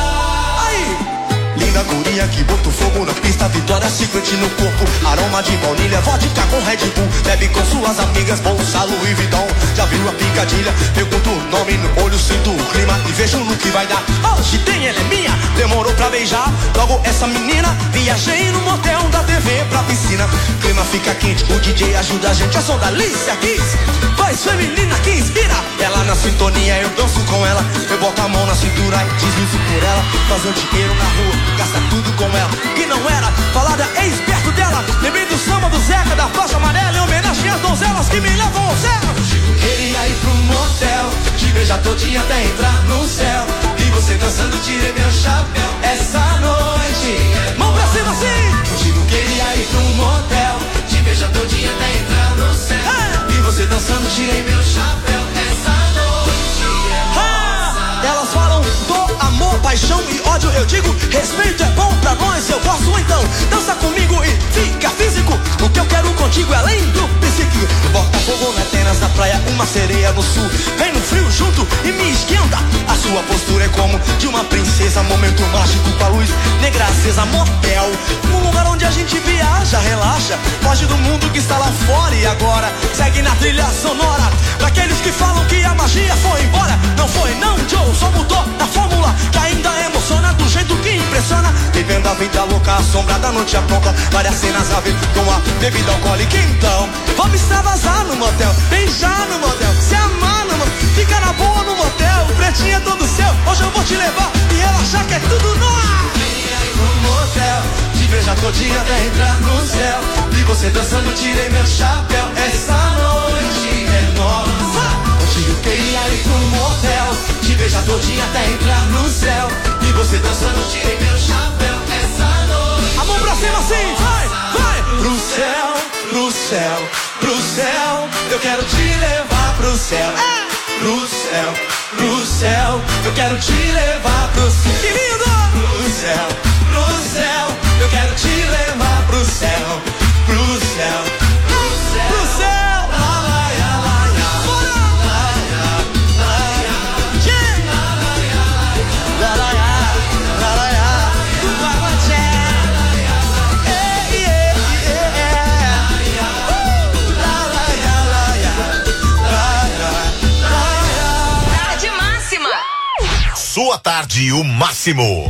S14: Aí,
S22: linda guria que bota o fogo na pista, Vitória Secret no corpo, aroma de baunilha, vodka com Red Bull, bebe com suas amigas, bolsa Louis Vuitton. Já viu a picadilha? Pergunto o nome no olho, sinto o clima e vejo no que vai dar. Hoje tem, ela é minha, demorou pra beijar. Logo essa menina, viajei no motel da TV pra piscina. Clima fica quente, o DJ ajuda a gente. A som da Alicia Keys, voz feminina que inspira. Ela na sintonia, eu danço com ela. Eu boto a mão na cintura e deslizo por ela. Fazer dinheiro na rua, gasta tudo com ela. E não era falada, é esperto dela. Lembrei do samba do Zeca, da faixa amarela, em homenagem às donzelas que me levam ao céu.
S1: Queria ir pro motel, te beijar todinha até entrar no céu. E você dançando, tirei meu chapéu. Essa noite é
S14: mão pra cima assim.
S1: Contigo queria ir pro motel, te beijar todinha até entrar no céu. E você dançando, tirei meu chapéu. Essa noite é nossa.
S22: Elas falam do amor, paixão e ódio. Eu digo, respeito é bom pra nós. Eu gosto então, dança comigo e fica físico. O que eu quero contigo é além do psíquico. Botafogo na Atenas, na praia, uma sereia no sul. Vem no frio junto e me esquenta. A sua postura é como de uma princesa. Momento mágico com a luz negra acesa. Motel, um lugar onde a gente viaja, relaxa. Foge do mundo que está lá fora e agora segue na trilha sonora. Daqueles que falam que a magia foi embora. Não foi não, Joe, só mudou a fórmula que ainda emociona do jeito que impressiona. Vivendo a vida louca, a sombra da noite apronta. Várias cenas a ver com a bebida alcoólica. Então, vamos extravasar no motel, beijar no motel, se amar no motel, fica na boa no motel. O pretinho é todo seu, hoje eu vou te todinha até entrar no céu. E você dançando, tirei meu chapéu. Essa noite é nossa. Hoje eu queria ir pro motel, te beijar todinha até entrar no céu. E você dançando, tirei meu chapéu. Essa noite. A mão pra cima assim, vai, vai. Pro céu, pro céu, pro céu. Eu quero te levar pro céu. Pro céu, pro céu. Eu quero te levar pro céu. Que lindo! Pro céu, pro céu. Eu quero te levar pro céu. Pro céu, pro céu. Pro céu.
S21: Sua tarde, o máximo.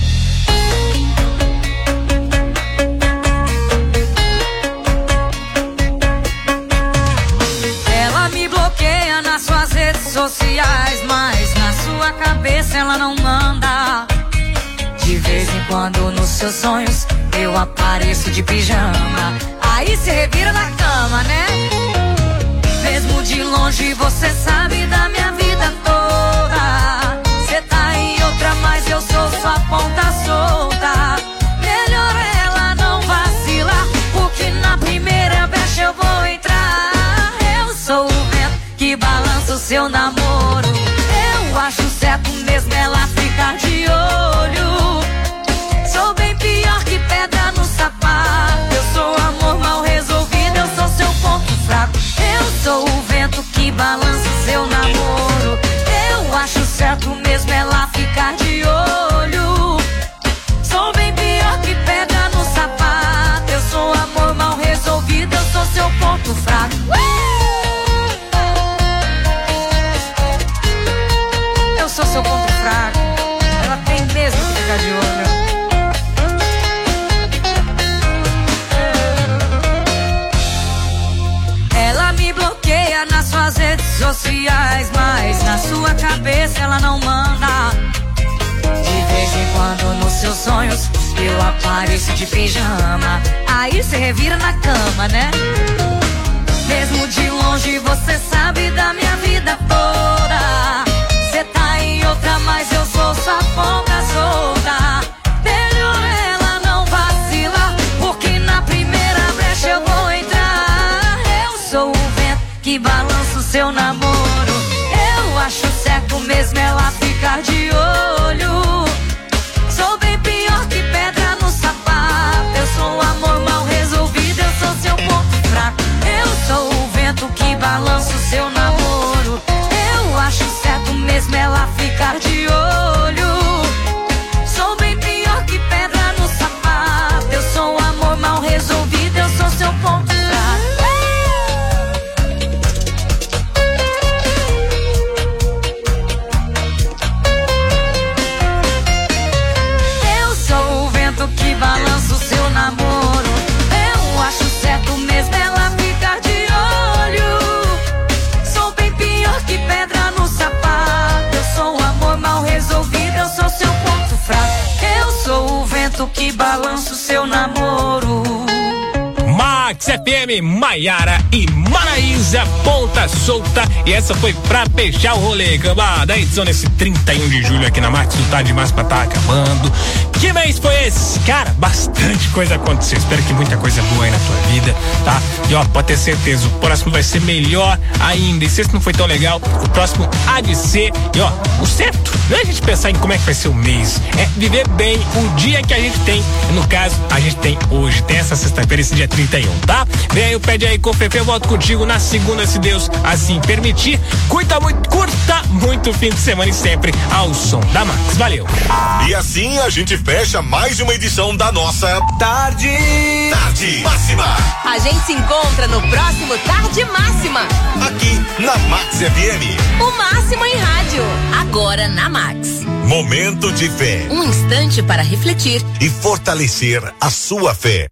S10: Ela me bloqueia nas suas redes sociais, mas na sua cabeça ela não manda. De vez em quando nos seus sonhos eu apareço de pijama. Aí cê revira na cama, né? Mesmo de longe você sabe da minha vida toda. Cê tá em outra, mas eu sou sua ponta solta. Melhor ela não vacilar, porque na primeira brecha eu vou entrar. Eu sou o vento que balança o seu namoro. Eu acho certo mesmo ela ficar de olho. Sou bem pior que pedra no sapato. Eu sou amor mal resolvido, eu sou seu ponto fraco. Eu sou o vento que balança o seu namoro. Eu acho certo mesmo ela ficar de olho. Sou bem pior que pedra no sapato. Eu sou amor mal resolvido, eu sou seu ponto fraco. Eu sou seu ponto fraco. Ela tem mesmo que ficar de olho. Ela me bloqueia nas suas redes sociais, mas na sua cabeça ela não manda. De vez em quando nos seus sonhos eu apareço de pijama. Aí cê revira na cama, né? Mesmo de longe você sabe da minha vida toda. Cê tá em outra, mas eu sou sua ponta solta. Melhor ela não vacilar, porque na primeira brecha eu vou entrar. Eu sou o vento que balança o seu namoro. Eu acho certo mesmo ela ficar de olho. Sou bem pior que pedra no sapato. Eu sou um amor mal resolvido, eu sou seu ponto fraco. Eu sou o vento que balança o seu namoro. Eu acho certo mesmo ela ficar de olho. Sou bem pior que pedra no sapato. Eu sou um amor mal resolvido, eu sou seu ponto fraco. Que balança o seu namoro. Eu acho certo mesmo ela ficar de olho. Sou bem pior que pedra no sapato. Eu sou um amor mal resolvido, eu sou seu ponto fraco. Eu sou o vento que balança o seu namoro.
S2: Max FM, Maiara e Maraísa, ponta solta. E essa foi pra fechar o rolê, camba, da edição desse 31 de julho aqui na Max. O Tá Demais pra tá acabando. Que mês foi esse? Cara, bastante coisa aconteceu. Espero que muita coisa boa aí na tua vida, tá? E ó, pode ter certeza, o próximo vai ser melhor ainda. E se esse não foi tão legal, o próximo há de ser. E ó, o certo não é a gente pensar em como é que vai ser o mês, é viver bem o dia que a gente tem. No caso, a gente tem hoje, tem essa sexta-feira, esse dia 31, tá? Vem aí o Pede Aí com o Fefe, eu volto contigo na segunda, se Deus assim permitir. Curta muito o fim de semana e sempre ao som da Max. Valeu!
S21: E assim a gente fecha mais uma edição da nossa Tarde Máxima.
S5: A gente se encontra no próximo Tarde Máxima.
S21: Aqui na Max FM.
S5: O máximo em rádio. Agora na Max.
S21: Momento de fé.
S5: Um instante para refletir
S21: e fortalecer a sua fé.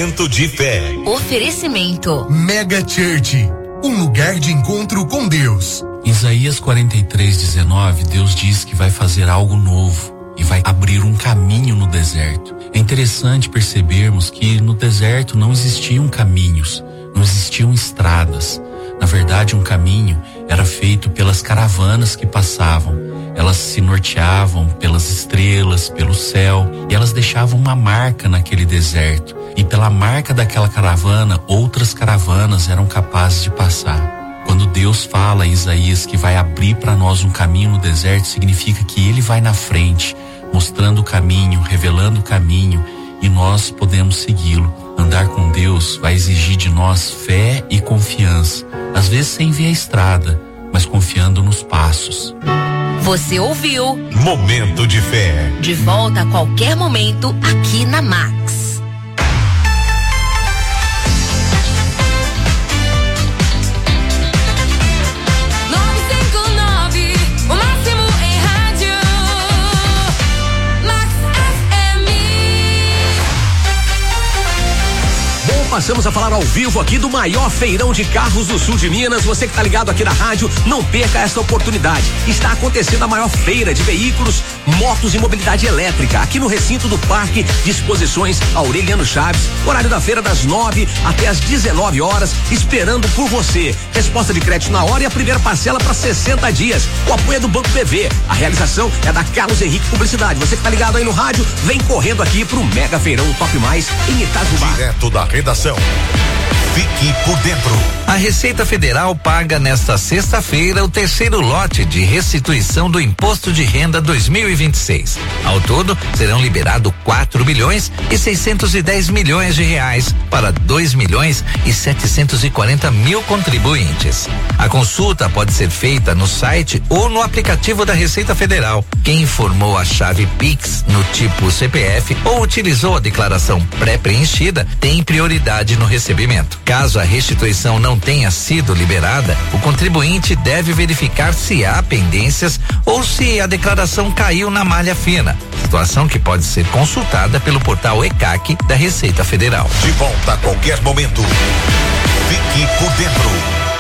S21: Momento de fé.
S5: Oferecimento.
S7: Mega Church, um lugar de encontro com Deus.
S11: Isaías 43:19, Deus diz que vai fazer algo novo e vai abrir um caminho no deserto. É interessante percebermos que no deserto não existiam caminhos, não existiam estradas. Na verdade, um caminho era feito pelas caravanas que passavam. Elas se norteavam pelas estrelas, pelo céu, e elas deixavam uma marca naquele deserto. E pela marca daquela caravana, outras caravanas eram capazes de passar. Quando Deus fala em Isaías que vai abrir para nós um caminho no deserto, significa que Ele vai na frente, mostrando o caminho, revelando o caminho, e nós podemos segui-lo. Andar com Deus vai exigir de nós fé e confiança, às vezes sem ver a estrada, mas confiando nos passos.
S5: Você ouviu
S21: Momento de Fé.
S5: De volta a qualquer momento aqui na Max.
S3: Passamos a falar ao vivo aqui do maior feirão de carros do sul de Minas. Você que tá ligado aqui na rádio, não perca essa oportunidade. Está acontecendo a maior feira de veículos, motos e mobilidade elétrica aqui no recinto do Parque de Exposições Aureliano Chaves. Horário da feira das 9 até as 19 horas, esperando por você. Resposta de crédito na hora e a primeira parcela para 60 dias. O apoio é do Banco PV. A realização é da Carlos Henrique Publicidade. Você que tá ligado aí no rádio, vem correndo aqui pro Mega Feirão Top Mais em Itajubá.
S21: Direto da redação. Fique por dentro.
S13: A Receita Federal paga nesta sexta-feira o terceiro lote de restituição do Imposto de Renda 2026. Ao todo, serão liberados 4 bilhões e 610 milhões de reais para 2 milhões e 740 mil contribuintes. A consulta pode ser feita no site ou no aplicativo da Receita Federal. Quem informou a chave Pix no tipo CPF ou utilizou a declaração pré-preenchida tem prioridade no recebimento. Caso a restituição não tenha sido liberada, o contribuinte deve verificar se há pendências ou se a declaração caiu na malha fina, situação que pode ser consultada pelo portal ECAC da Receita Federal.
S21: De volta a qualquer momento. Fique por dentro.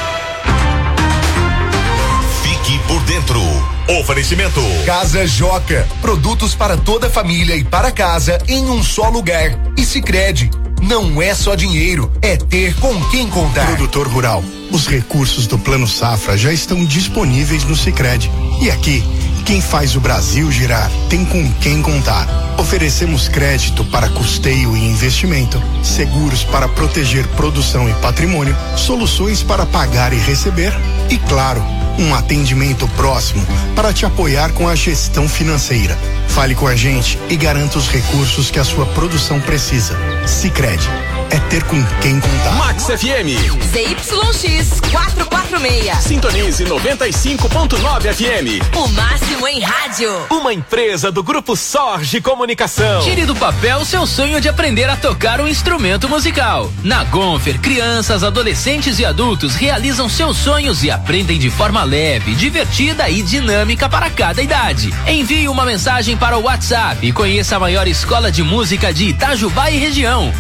S21: Fique por dentro. Oferecimento.
S7: Casa Joca, produtos para toda a família e para casa em um só lugar. E Sicredi, não é só dinheiro, é ter com quem contar.
S23: Produtor rural, os recursos do Plano Safra já estão disponíveis no Sicredi. E aqui, quem faz o Brasil girar tem com quem contar. Oferecemos crédito para custeio e investimento, seguros para proteger produção e patrimônio, soluções para pagar e receber e, claro, um atendimento próximo para te apoiar com a gestão financeira. Fale com a gente e garanta os recursos que a sua produção precisa. Sicredi, é ter com quem contar.
S24: Max FM.
S5: ZYX 446.
S24: Sintonize 95.9 FM.
S5: O máximo em rádio.
S24: Uma empresa do Grupo Sorge Comunicação.
S25: Tire do papel seu sonho de aprender a tocar um instrumento musical. Na Gonfer, crianças, adolescentes e adultos realizam seus sonhos e aprendem de forma leve, divertida e dinâmica para cada idade. Envie uma mensagem para o WhatsApp e conheça a maior escola de música de Itajubá e região.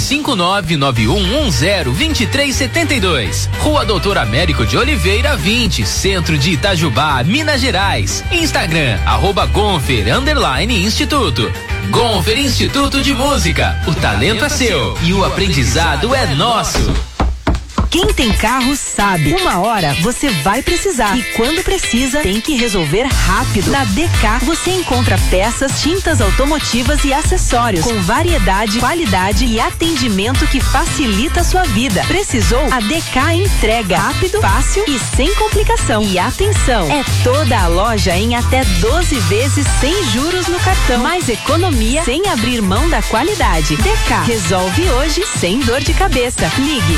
S25: 35991102372. Rua Doutor Américo de Oliveira 20, Centro de Itajubá, Minas Gerais. Instagram @Gonfer_Instituto. Gonfer Instituto de Música. O talento é seu e o aprendizado é nosso.
S26: Quem tem carro sabe, uma hora você vai precisar e quando precisa tem que resolver rápido. Na DK você encontra peças, tintas automotivas e acessórios com variedade, qualidade e atendimento que facilita a sua vida. Precisou? A DK entrega rápido, fácil e sem complicação. E atenção, é toda a loja em até 12 vezes sem juros no cartão. Mais economia sem abrir mão da qualidade. DK resolve hoje sem dor de cabeça. Ligue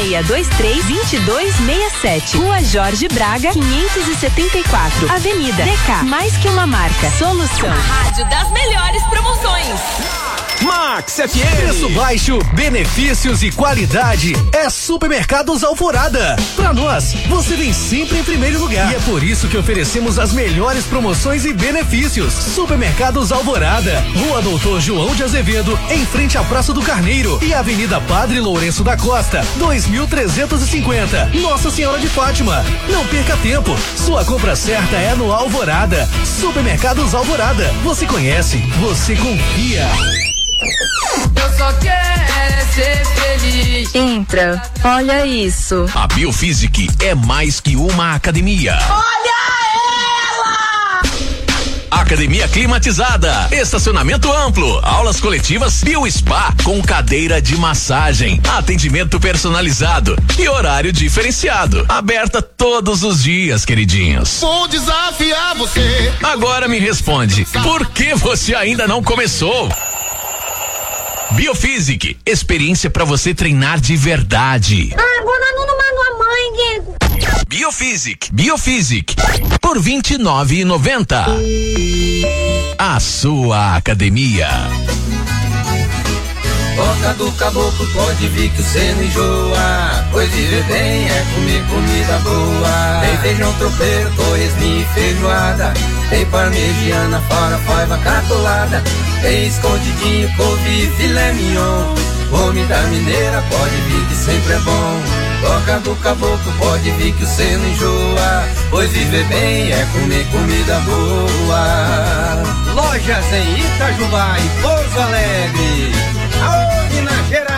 S26: 3623-2267. Rua Jorge Braga, 574. Avenida DK, mais que uma marca. Solução.
S5: A rádio das melhores promoções.
S24: Max FM.
S8: Preço baixo, benefícios e qualidade é Supermercados Alvorada. Pra nós, você vem sempre em primeiro lugar. E é por isso que oferecemos as melhores promoções e benefícios. Supermercados Alvorada, Rua Doutor João de Azevedo, em frente à Praça do Carneiro e Avenida Padre Lourenço da Costa, 2350. Nossa Senhora de Fátima. Não perca tempo. Sua compra certa é no Alvorada. Supermercados Alvorada. Você conhece, você confia.
S9: Eu só quero ser feliz.
S26: Entra, olha isso.
S3: A Biofísic é mais que uma academia.
S9: Olha ela!
S3: Academia climatizada, estacionamento amplo, aulas coletivas, Biospa com cadeira de massagem, atendimento personalizado e horário diferenciado. Aberta todos os dias, queridinhos.
S21: Vou desafiar você.
S3: Agora me responde, por que você ainda não começou? Biofísic, experiência para você treinar de verdade.
S9: Agora não manda a mãe, Diego.
S3: Biofísic, por R$29,90. A sua academia.
S14: Boca do caboclo, pode vir que você não enjoa. Pois viver bem é comer comida boa. Tem feijão tropeiro, torresminho e feijoada. Tem parmegiana, fora faiva catolada. Tem escondidinho, couve e filé mignon. Comida mineira, pode vir que sempre é bom. Boca do caboclo, pode vir que você não enjoa. Pois viver bem é comer comida boa.
S22: Lojas em Itajubá e Pouso Alegre. Aonde na Gerais.